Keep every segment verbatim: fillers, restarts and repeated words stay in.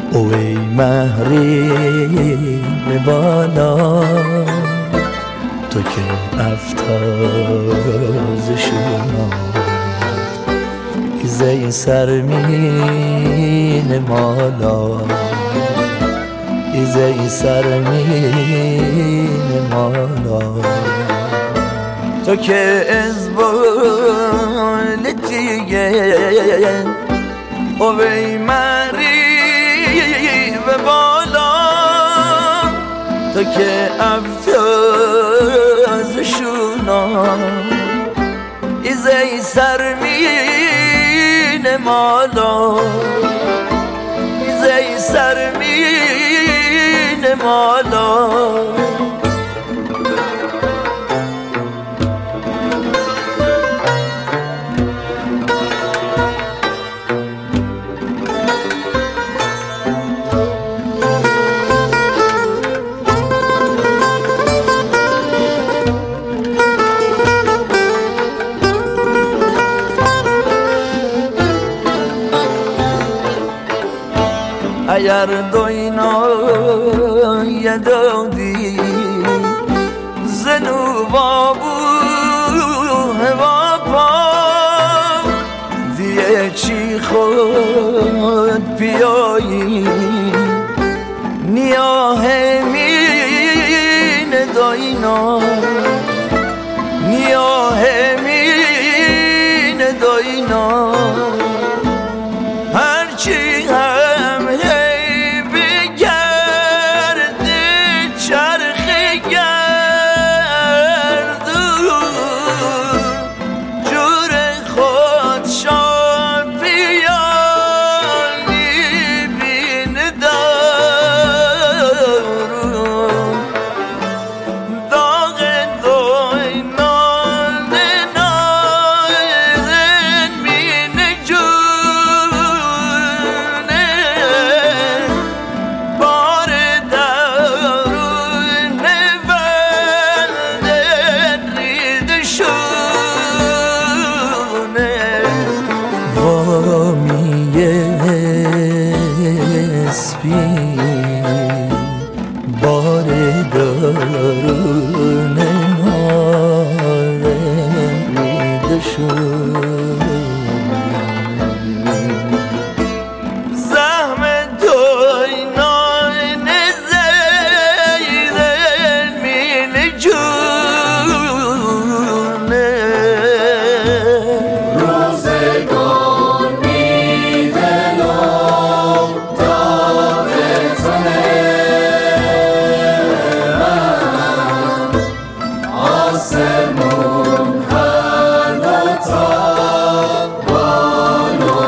اوی مهری بالا تو که افتاز شما ایزه سرمین مالا ایزه سرمین مالا تو که از بالتیه اوی مهری و بالا تو که افتاز شونا ایزه سرمین مالا ایزه سرمین مالا اگر دوینا یدادی زنو بابو هوا پا دیگه چی خود بیایی نیاه مین داینا نیاه مین داینا هرچی هم بار درون ناریده شد زحم دوینان زیدن مین جونه روزگار میدنم داغتونه آسمون هر دوتا بانو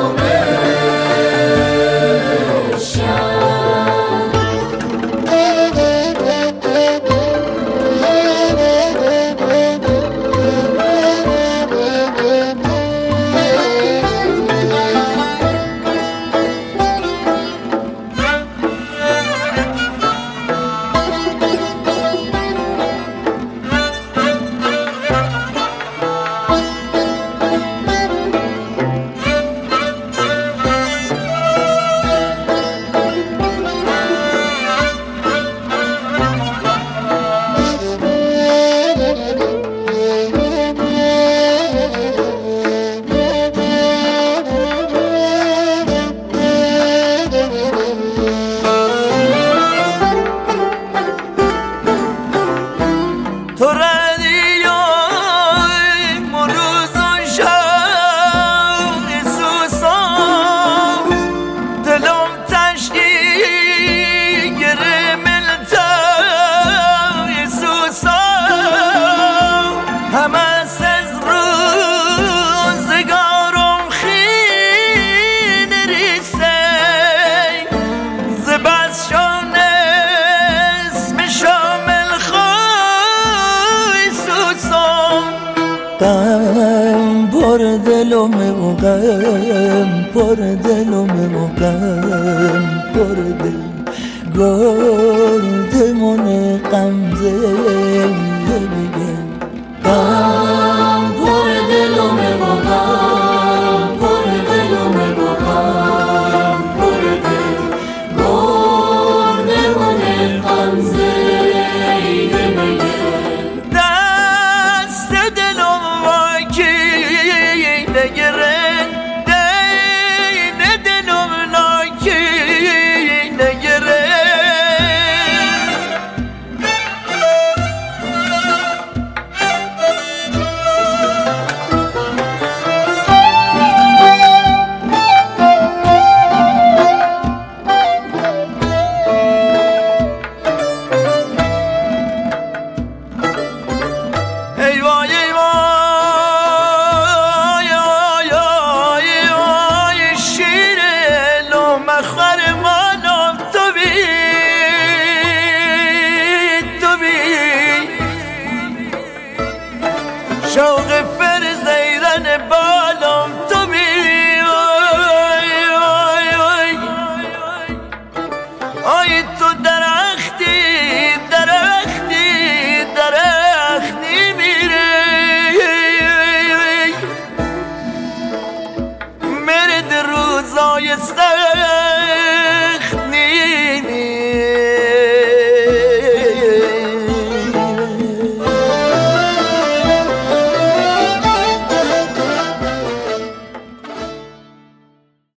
تو ردیای مروز و شب سوسام دلم تشکی گره ملتای سوسام همه از روزگارم خین ریسه زبست شان اسم شامل غم پر دلم و غم پر دلم و غم پر دل گردمون غمزه بگم غم پر دلم و غم پر دلم و غم پر دل غم